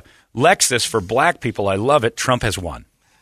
Lexus for black people. I love it. Trump has won.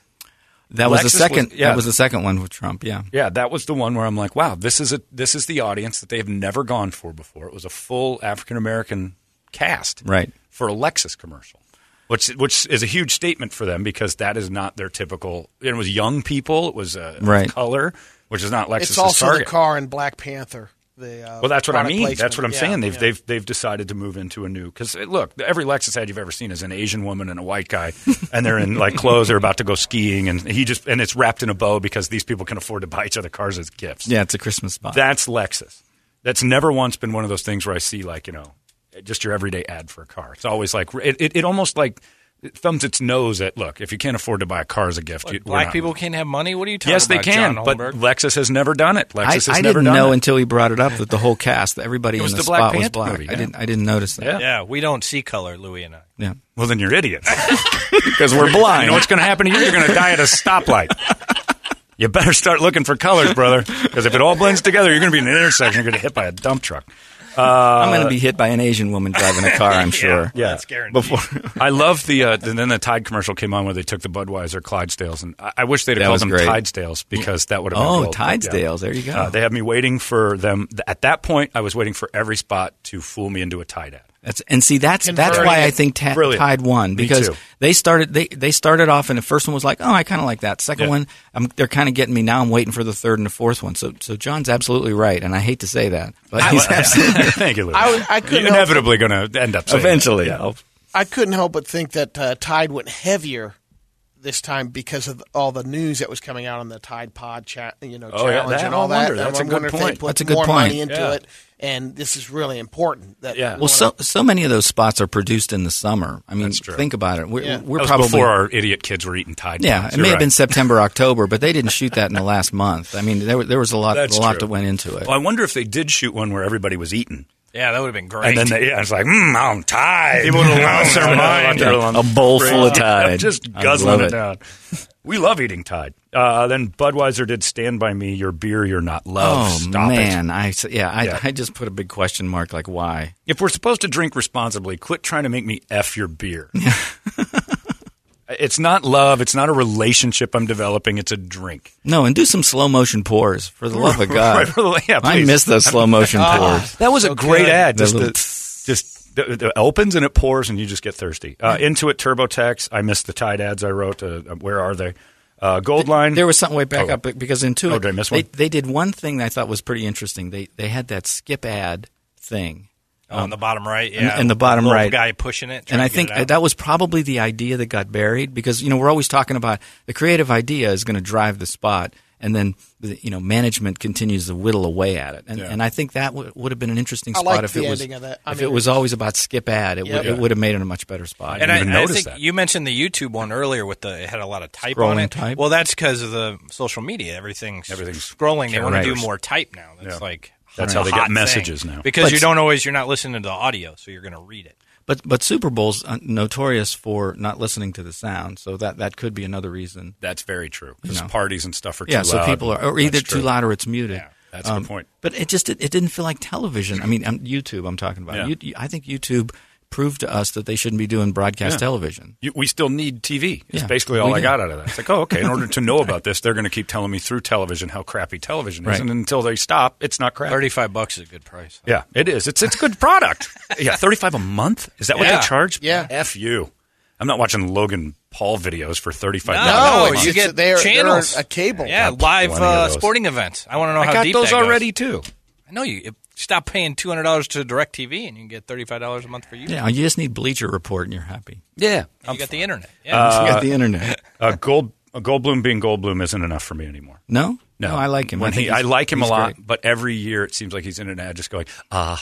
That was the second. That was the second one with Trump. Yeah, yeah, that was the one where I'm like, wow, this is the audience that they have never gone for before. It was a full African American cast, right, for a Lexus commercial, which is a huge statement for them, because that is not their typical. It was young people. It was color, which is not Lexus's It's also target. the car in Black Panther. Well, that's what I mean. Placement. That's what I'm saying. They've decided to move into a new, because look, every Lexus ad you've ever seen is an Asian woman and a white guy, and they're in like clothes. They're about to go skiing, and it's wrapped in a bow because these people can afford to buy each other cars as gifts. Yeah, it's a Christmas spot. That's Lexus. That's never once been one of those things where I see like just your everyday ad for a car. It's always like it almost like. It thumbs its nose at, look, if you can't afford to buy a car as a gift. Black people can't have money? What are you talking about? Yes, they can, but Lexus has never done it. I didn't know until he brought it up that the whole cast, everybody in the spot was black. Movie, I didn't notice that. Yeah, we don't see color, Louie and I. Yeah. Well, then you're idiots. Because we're blind. You know what's going to happen to you? You're going to die at a stoplight. You better start looking for colors, brother, because if it all blends together, you're going to be in an intersection. You're going to get hit by a dump truck. I'm going to be hit by an Asian woman driving a car, I'm sure. Yeah, that's guaranteed. I love then the Tide commercial came on where they took the Budweiser Clydesdales, and I wish they'd have called them Tidesdales, because that would have been Tidesdales, there you go. They had me waiting for them. At that point, I was waiting for every spot to fool me into a Tide ad. That's why I think Tide won, because they started off, and the first one was like, oh, I kind of like that. Second one, they're kind of getting me. Now I'm waiting for the third and the fourth one. So John's absolutely right, and I hate to say that, but he's absolutely right. Thank you, Louis. You're inevitably going to end up saying eventually. That. I couldn't help but think that Tide went heavier this time because of all the news that was coming out on the Tide Pod challenge and all that. That's a good point. That's a good point. Money into it, and this is really important. Well, so many of those spots are produced in the summer. I mean, think about it. We're probably before our idiot kids were eating Tide. Yeah, it may have been September, October, but they didn't shoot that in the last month. I mean, there was a lot that went into it. Well, I wonder if they did shoot one where everybody was eating. Yeah, that would have been great. And then it's like, I'm Tide. People would have lost their mind. A bowl full of Tide. Just guzzling it down. We love eating Tide. Then Budweiser did Stand By Me, your beer you're not loved. Oh, Stop man. I just put a big question mark, like, why? If we're supposed to drink responsibly, quit trying to make me F your beer. It's not love. It's not a relationship I'm developing. It's a drink. No, and do some slow motion pours, for the love of God. I miss those slow motion pours. That was a great ad. It opens and it pours and you just get thirsty. Intuit TurboTax. I missed the Tide ads I wrote. Where are they? Goldline. There was something way back up because Intuit. Did I miss one? They did one thing that I thought was pretty interesting. They had that skip ad thing. On the bottom right, yeah. In the bottom right. Guy pushing it. And I think that was probably the idea that got buried, because, we're always talking about the creative idea is going to drive the spot, and then, management continues to whittle away at it. And I think that would have been an interesting spot if it was always about skip ad. It would have made it a much better spot. And I think you mentioned the YouTube one earlier it had a lot of type on it. Type. Well, that's because of the social media. Everything's scrolling. They want to do more type now. That's how they get messages now. Because you're not listening to the audio, so you're going to read it. But Super Bowl's notorious for not listening to the sound, so that could be another reason. That's very true. Because parties and stuff are too loud. Yeah, so people are either too loud or it's muted. Yeah, that's a good point. But it didn't feel like television. I mean, YouTube I'm talking about. Yeah. I think YouTube proved to us that they shouldn't be doing broadcast television. We still need TV. It's basically all I got out of that. It's like, okay, in order to know about this, they're going to keep telling me through television how crappy television is. And until they stop, it's not crappy. $35 is a good price. Yeah, it is. It's a good product. Yeah, $35 a month? Is that what they charge? Yeah. F you. I'm not watching Logan Paul videos for $35. No, you get channels. They're a cable. Yeah, live sporting events. I want to know how deep that goes. I got those already, too. I know you. stop paying $200 to DirecTV and you can get $35 a month for you. Yeah, you just need Bleacher Report and you're happy. Yeah. You got the internet. Yeah. You got the internet. Goldblum being Goldblum isn't enough for me anymore. No, I like him. I like him a lot, great. But every year it seems like he's in an ad just going,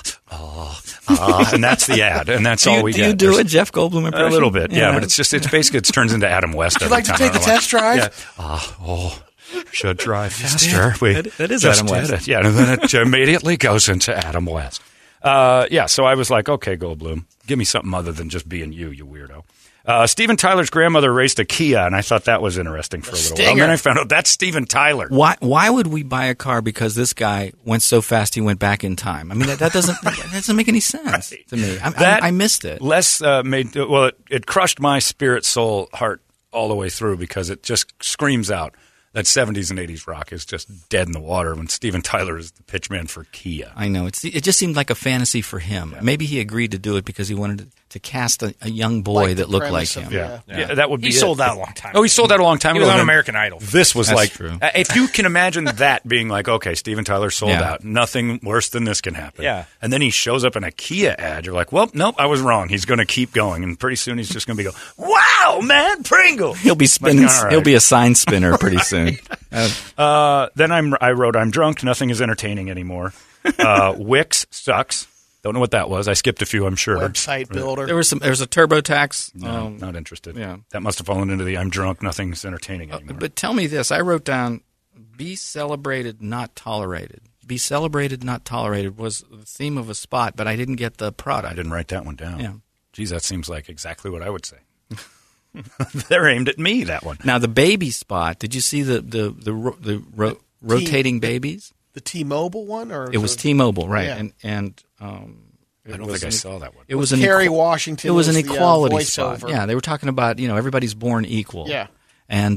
and that's the ad, and that's all we get. Do you do a Jeff Goldblum impression? A little bit, yeah, but it's basically, it turns into Adam West. Would you like to take a test drive? Yeah. Should drive faster. That is Adam West. Yeah, and then it immediately goes into Adam West. So I was like, okay, Goldblum, give me something other than just being you weirdo. Steven Tyler's grandmother raced a Kia, and I thought that was interesting for a little while. And then I found out that's Steven Tyler. Why would we buy a car because this guy went so fast he went back in time? I mean, that doesn't make any sense to me. I missed it. It crushed my spirit, soul, heart all the way through because it just screams out that 70s and 80s rock is just dead in the water when Steven Tyler is the pitchman for Kia. I know. It just seemed like a fantasy for him. Yeah. Maybe he agreed to do it because he wanted to cast a young boy that looked like him. Yeah, that would be He sold out a long time ago. Oh, he sold out a long time ago. He was on American Idol. This was That's true. If you can imagine that being like, okay, Steven Tyler sold out. Nothing worse than this can happen. Yeah. And then he shows up in a Kia ad. You're like, well, nope, I was wrong. He's going to keep going. And pretty soon he's just going to be wow, man, Pringle. He'll be spinning. Right. He'll be a sign spinner pretty soon. Then I wrote, I'm drunk. Nothing is entertaining anymore. Wix sucks. Don't know what that was. I skipped a few, I'm sure. Website builder. There was a TurboTax. No, not interested. Yeah. That must have fallen into the I'm drunk, nothing's entertaining anymore. But tell me this. I wrote down, be celebrated, not tolerated. Be celebrated, not tolerated was the theme of a spot, but I didn't get the product. I didn't write that one down. Yeah. Geez, that seems like exactly what I would say. They're aimed at me, that one. Now, the baby spot, did you see the rotating babies? The T-Mobile one? Or it was T-Mobile, right. Yeah. I don't think I saw that one. It was Kerry Washington. It was an equality voiceover. spot. Yeah, they were talking about, everybody's born equal. Yeah. And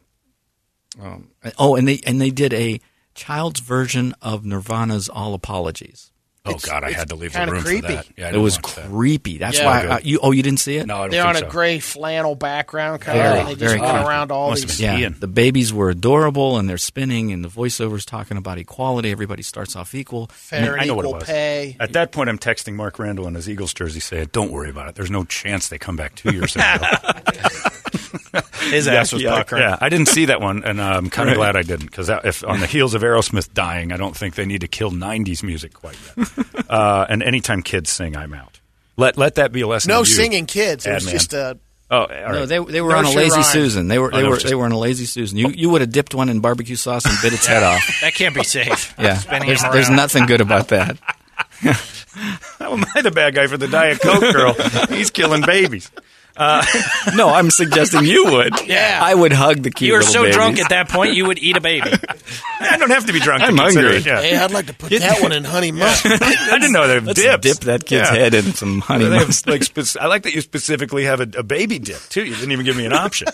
and they did a child's version of Nirvana's All Apologies. Oh, God, I had to leave the room creepy. for that. Yeah, it was creepy. That's why you didn't see it? No, I don't They're think on so. a gray flannel background cover, and they just went around all these. Yeah, the babies were adorable, and they're spinning, and the voiceover's talking about equality. Everybody starts off equal. Fair and equal what it was. pay. At that point, I'm texting Mark Randall in his Eagles jersey saying, don't worry about it. There's no chance they come back 2 years in a row. His ass was puckering. Yeah, I didn't see that one, and I'm kind of glad I didn't, because if on the heels of Aerosmith dying, I don't think they need to kill 90s music quite yet. And anytime kids sing, I'm out. Let that be a lesson. No to you, singing kids. It was just a. Oh, all right. No, they were on a lazy Susan. They were on a lazy Susan. You would have dipped one in barbecue sauce and bit its head off. That can't be safe. Yeah, there's nothing good about that. How am I the bad guy for the Diet Coke girl? He's killing babies. No, I'm suggesting you would. Yeah. I would hug the cute You were little so babies. drunk at that point, you would eat a baby. I don't have to be drunk. I'm to consider hungry. it, yeah. Hey, I'd like to put that one in honey mustard. I didn't know they have Let's dips. dip that kid's head in some honey They have, mustard. I like that you specifically have a baby dip, too. You didn't even give me an option.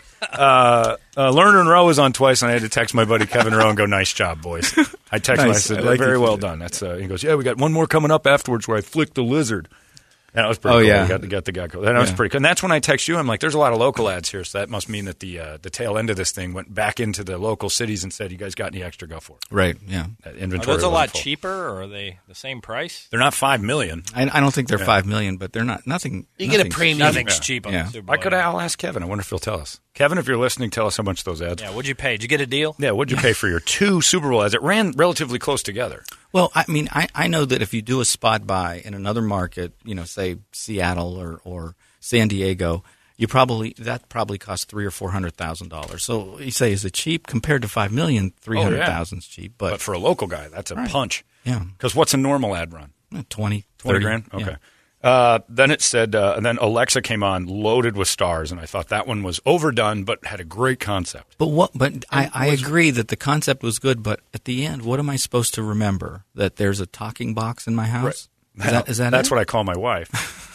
Lerner and Rowe was on twice, and I had to text my buddy Kevin Rowe and go, nice job, boys. I texted him, I said, very well done. That's he goes, yeah, we got one more coming up afterwards where I flicked the lizard. And that was pretty cool. Yeah. We got the guy cool. That was pretty cool. And that's when I text you. I'm like, there's a lot of local ads here, so that must mean that the tail end of this thing went back into the local cities and said, you guys got any extra, go for it. Right, yeah. That inventory Are those a lot full. cheaper, or are they the same price? They're not $5 million. I don't think they're $5 million, but they're not nothing. You get a premium. Nothing's cheap on Yeah. the Super Bowl. I'll ask Kevin. I wonder if he'll tell us. Kevin, if you're listening, tell us how much those ads. Yeah, what'd you pay? Did you get a deal? Yeah, what'd you pay for your 2 Super Bowl ads? It ran relatively close together. Well, I mean, I know that if you do a spot buy in another market, say Seattle or San Diego, that probably costs $300,000 or $400,000. So you say, is it cheap compared to $5 million? $300,000 is cheap, But for a local guy, that's a punch. Yeah, Because what's a normal ad run? 20 grand. Okay. Yeah. Then it said, and then Alexa came on loaded with stars, and I thought that one was overdone, but had a great concept. But I agree that the concept was good. But at the end, what am I supposed to remember? That there's a talking box in my house? Right. Is that That's it? what I call my wife.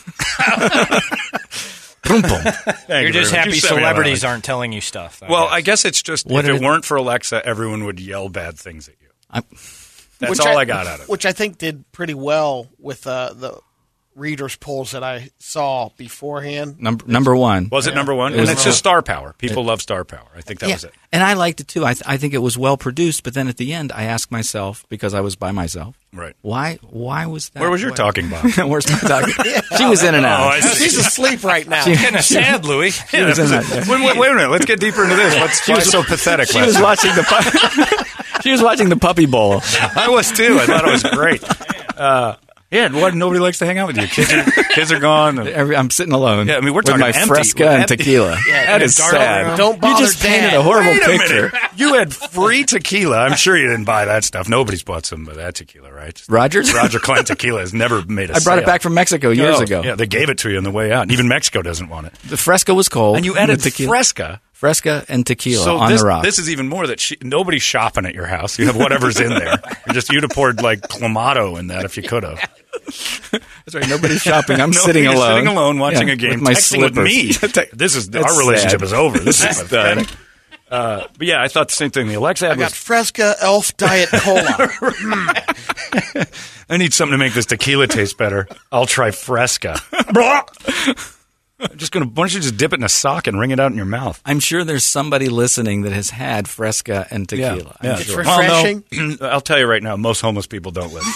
Boom, boom. You're just happy celebrities aren't telling you stuff. I guess it's just What if did it weren't for Alexa, everyone would yell bad things at you. That's Which all I got out of it. Which I think did pretty well with the readers polls that I saw beforehand. Number one. Was it number one? And it's just star power. People love star power. I think that was it. And I liked it too. I think it was well produced. But then at the end, I asked myself, because I was by myself, right? Why was that? Where was your talking box? Where's my talking? She was in and out. She's asleep right now. She's kind of sad, Louis. Wait a minute. Let's get deeper into this. She was so pathetic. She was watching She was watching the Puppy Bowl. I was too. I thought it was great. Nobody likes to hang out with you. Kids are gone. I'm sitting alone. Yeah, I mean, we're talking with my empty. Fresca and tequila. That is sad. Don't bother. You just painted a horrible picture. You had free tequila. I'm sure you didn't buy that stuff. Nobody's bought some of that tequila, right? Rogers? Roger Klein tequila has never made a sale. I brought it back from Mexico years ago. Yeah, they gave it to you on the way out. Even Mexico doesn't want it. The Fresca was cold. And you added Fresca. Fresca and tequila on the rocks. This is even more that nobody's shopping at your house. You have whatever's in there. You'd have poured like Clamato in that if you could have. That's right. Nobody's shopping. I'm sitting alone watching a game, with my texting slippers. with me. Our relationship is over. This is pathetic. But yeah, I thought the same thing. The Alexa got Fresca Elf Diet Cola. I need something to make this tequila taste better. I'll try Fresca. I'm just going to, why don't you just dip it in a sock and wring it out in your mouth? I'm sure there's somebody listening that has had Fresca and tequila. Yeah. It's refreshing. Well, no, I'll tell you right now, most homeless people don't live.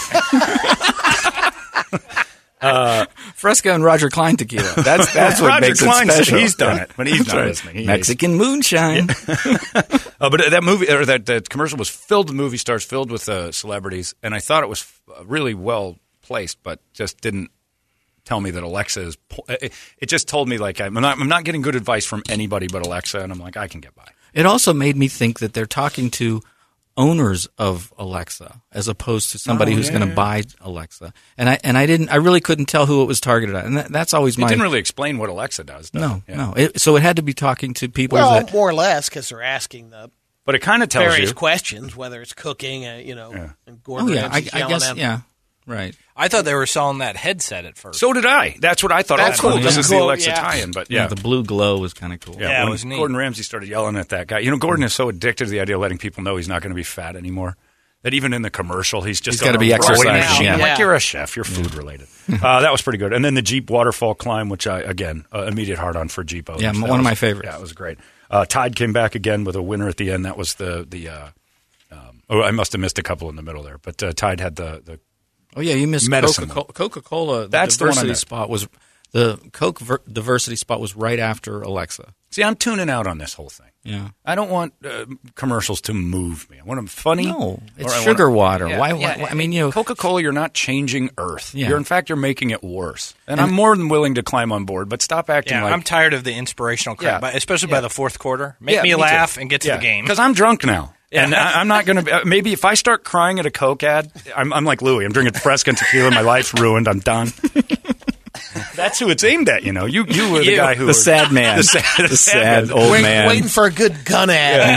Fresca and Roger Klein tequila. That's what Roger makes Klein, it special. He's done it, but he's not listening. Mexican moonshine. But that movie, or that commercial was filled with movie stars, filled with celebrities, and I thought it was really well placed, but just didn't tell me that Alexa is. It just told me like I'm not getting good advice from anybody but Alexa, and I'm like, I can get by. It also made me think that they're talking to owners of Alexa as opposed to somebody who's going to buy Alexa. And I really couldn't tell who it was targeted at. And that's always my. It didn't really explain what Alexa does. No. So it had to be talking to people. Well, more or less, because they're asking the. But it kind of tells various you questions, whether it's cooking, and Gordon Ramsay's I guess, yeah. Right. I thought they were selling that headset at first. So did I. That's what I thought. That's cool. cool. This is the Cool, Alexa yeah. tie-in, but The blue glow was kind of cool. Yeah, it was neat. Gordon Ramsay started yelling at that guy. Gordon is so addicted to the idea of letting people know he's not going to be fat anymore that even in the commercial, he's got to be exercising. I'm like, you're a chef. You're food related. That was pretty good. And then the Jeep waterfall climb, which immediate hard on for Jeep owners. Yeah, one of my favorites. Yeah, it was great. Tide came back again with a winner at the end. That was I must have missed a couple in the middle there, but Tide had the Oh yeah, you missed medicine. Coca-Cola. That's the diversity spot was the Coke diversity spot was right after Alexa. See, I'm tuning out on this whole thing. Yeah, I don't want commercials to move me. I want them funny. No, it's sugar water. Yeah, why? I mean, Coca-Cola. You're not changing Earth. Yeah. You're making it worse. And I'm more than willing to climb on board. But stop acting like I'm tired of the inspirational crap, especially by the fourth quarter. Make me me laugh too. and get to the game. Because I'm drunk now. And I'm not going to – maybe if I start crying at a Coke ad, I'm like Louis. I'm drinking Fresca and tequila. My life's ruined. I'm done. That's who it's aimed at, You were the guy who – The sad man. The sad old man. Waiting for a good gun ad.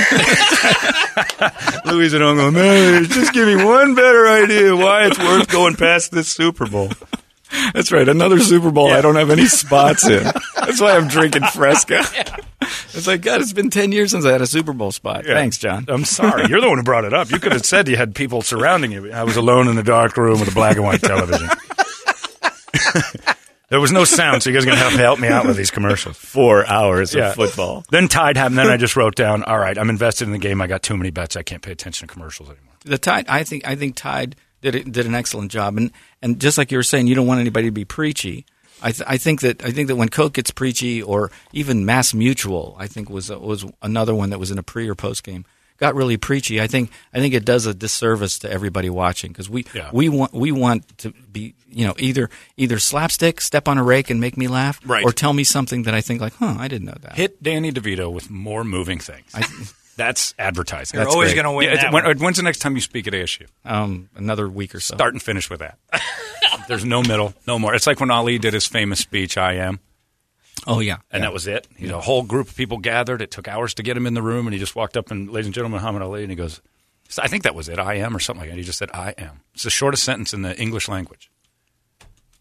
Louis at home going, man, just give me one better idea why it's worth going past this Super Bowl. That's right. Another Super Bowl I don't have any spots in. That's why I'm drinking Fresca. It's like, God, it's been 10 years since I had a Super Bowl spot. Yeah. Thanks, John. I'm sorry. You're the one who brought it up. You could have said you had people surrounding you. I was alone in the dark room with a black and white television. There was no sound, so you guys are going to have to help me out with these commercials. 4 hours of football. Then Tide happened. Then I just wrote down, all right, I'm invested in the game. I got too many bets. I can't pay attention to commercials anymore. The Tide, I think Tide did an excellent job. And just like you were saying, you don't want anybody to be preachy. I think that when Coke gets preachy, or even Mass Mutual, I think was another one that was in a pre or post game, got really preachy. I think it does a disservice to everybody watching, because we want to be either slapstick, step on a rake and make me laugh, right, or tell me something that I think like, I didn't know that. Hit Danny DeVito with more moving things. That's advertising. You're always going to win. When's the next time you speak at ASU? Another week or so. Start and finish with that. There's no middle, no more. It's like when Ali did his famous speech, I Am. Oh, yeah. And that was it. A whole group of people gathered. It took hours to get him in the room, and he just walked up and, ladies and gentlemen, Muhammad Ali, and he goes, I think that was it, I am, or something like that. He just said, I am. It's the shortest sentence in the English language.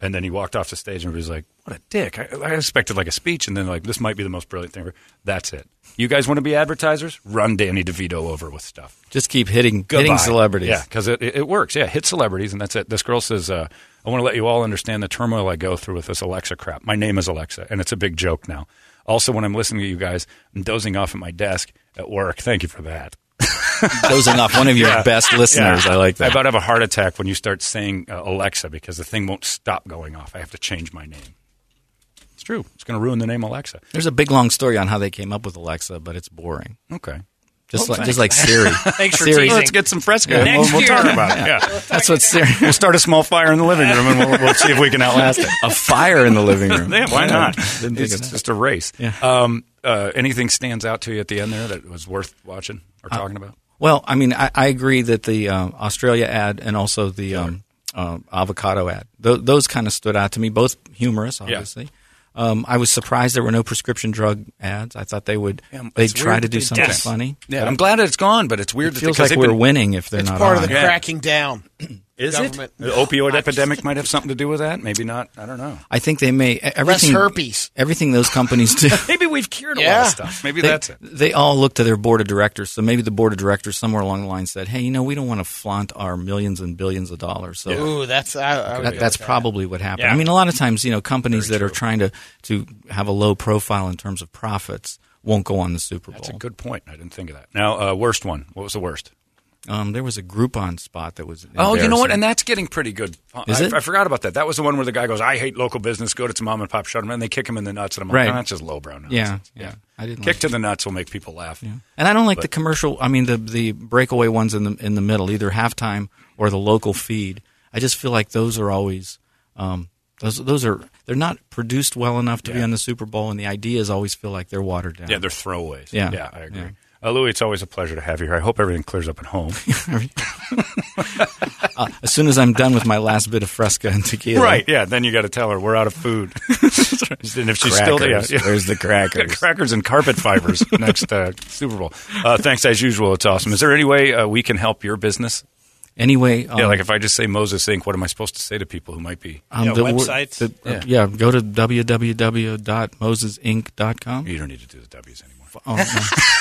And then he walked off the stage and he was like, what a dick. I expected like a speech, and then like, this might be the most brilliant thing ever. That's it. You guys want to be advertisers? Run Danny DeVito over with stuff. Just keep hitting celebrities. Yeah, because it works. Yeah, hit celebrities, and that's it. This girl says, I want to let you all understand the turmoil I go through with this Alexa crap. My name is Alexa, and it's a big joke now. Also, when I'm listening to you guys, I'm dozing off at my desk at work. Thank you for that. Dozing off, one of your best listeners. I like that. I about have a heart attack when you start saying Alexa, because the thing won't stop going off. I have to change my name. It's true. It's going to ruin the name Alexa. There's a big, long story on how they came up with Alexa, but it's boring. Okay. Just like Siri. Thanks for Siri. teasing. Let's get some Fresca. We'll talk about it. Yeah. That's what Siri. We'll start a small fire in the living room, and we'll see if we can outlast it. A fire in the living room. Yeah, why not? Didn't think of that. Just a race. Yeah. Anything stands out to you at the end there that was worth watching or talking about? Well, I mean, I agree that the Australia ad and also the avocado ad, those kind of stood out to me, both humorous, obviously. I was surprised there were no prescription drug ads. I thought they'd try to do something funny. Yeah, I'm glad it's gone, but it's weird. It feels like we're winning if they're not. It's part of the cracking down. Is it? The opioid epidemic might have something to do with that. Maybe not. I don't know. I think they may. Less herpes. Everything those companies do. Maybe we've cured a lot of stuff. Maybe that's it. They all look to their board of directors. So maybe the board of directors somewhere along the line said, "Hey, we don't want to flaunt our millions and billions of dollars." So ooh, that's probably what happened. Yeah. I mean, a lot of times, companies that are trying to have a low profile in terms of profits won't go on the Super Bowl. That's a good point. I didn't think of that. Now, worst one. What was the worst? There was a Groupon spot that was Oh, you know what? And that's getting pretty good. Is it? I forgot about that. That was the one where the guy goes, I hate local business. Go to its mom and pop shut them, and they kick him in the nuts. And I'm like, that's just lowbrow nonsense. Yeah. I didn't kick to the nuts will make people laugh. Yeah. And I don't like the commercial. I mean, the breakaway ones in the middle, either halftime or the local feed. I just feel like those are always they're not produced well enough to be on the Super Bowl, and the ideas always feel like they're watered down. Yeah, they're throwaways. Yeah, I agree. Yeah. Louis, it's always a pleasure to have you here. I hope everything clears up at home. As soon as I'm done with my last bit of Fresca and tequila. Right, yeah. Then you got to tell her we're out of food. And if she's still there. Where's the crackers? Crackers and carpet fibers next Super Bowl. Thanks, as usual. It's awesome. Is there any way we can help your business? Anyway, like if I just say Moses Inc., what am I supposed to say to people who might be? Websites? Go to www.mosesinc.com. You don't need to do the W's anymore. Oh, no.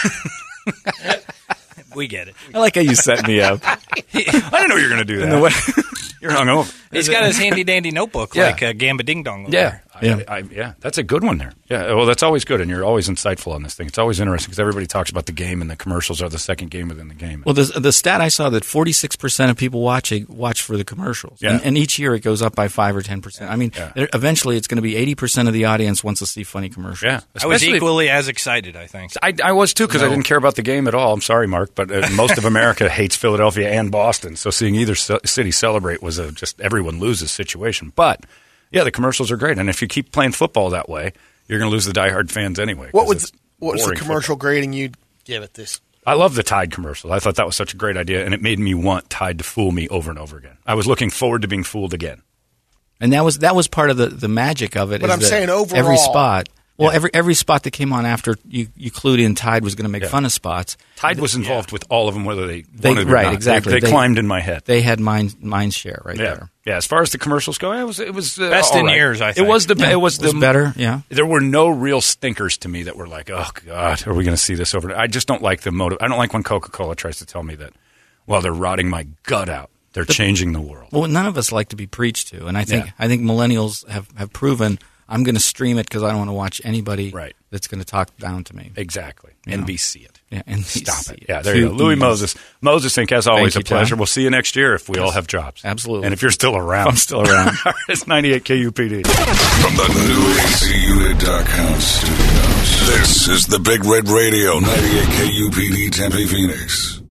We get it. I like how you set me up. I didn't know you were going to do that. You're hungover. He's got his handy-dandy notebook like a Gamba Ding Dong. Yeah. That's a good one there. Yeah, well, that's always good, and you're always insightful on this thing. It's always interesting because everybody talks about the game, and the commercials are the second game within the game. Well, the stat I saw that 46% of people watch for the commercials, and each year it goes up by 5 or 10%. I mean, eventually it's going to be 80% of the audience wants to see funny commercials. Yeah, I was equally as excited, I think. I was too because I didn't care about the game at all. I'm sorry, Mark, but most of America hates Philadelphia and Boston, so seeing either city celebrate was just everyone loses situation. But yeah, the commercials are great, and if you keep playing football that way, you're going to lose the diehard fans anyway. What was the commercial grading you'd give it this? I love the Tide commercial. I thought that was such a great idea, and it made me want Tide to fool me over and over again. I was looking forward to being fooled again. And that was part of the magic of it. But I'm saying overall, every spot. Well, every spot that came on after you clued in Tide was going to make fun of spots. Tide was involved with all of them, whether they wanted or not. Exactly. They climbed in my head. They had mind share there. Yeah, as far as the commercials go, it was best in years. I think it was it was better. Yeah, there were no real stinkers to me that were like, oh God, are we going to see this over? I just don't like the motive. I don't like when Coca-Cola tries to tell me that. Well, they're rotting my gut out. They're changing the world. Well, none of us like to be preached to, and I think millennials have proven. I'm going to stream it because I don't want to watch anybody that's going to talk down to me. Exactly. NBC it. Yeah, NBC. Stop it. Yeah, there you go. Louis Moses. Moses Inc., as always, a pleasure. We'll see you next year if we all have jobs. Absolutely. And if you're still around. I'm still around. It's 98 KUPD. From the new ACUnit.com studios, this is the Big Red Radio, 98 KUPD Tempe, Phoenix.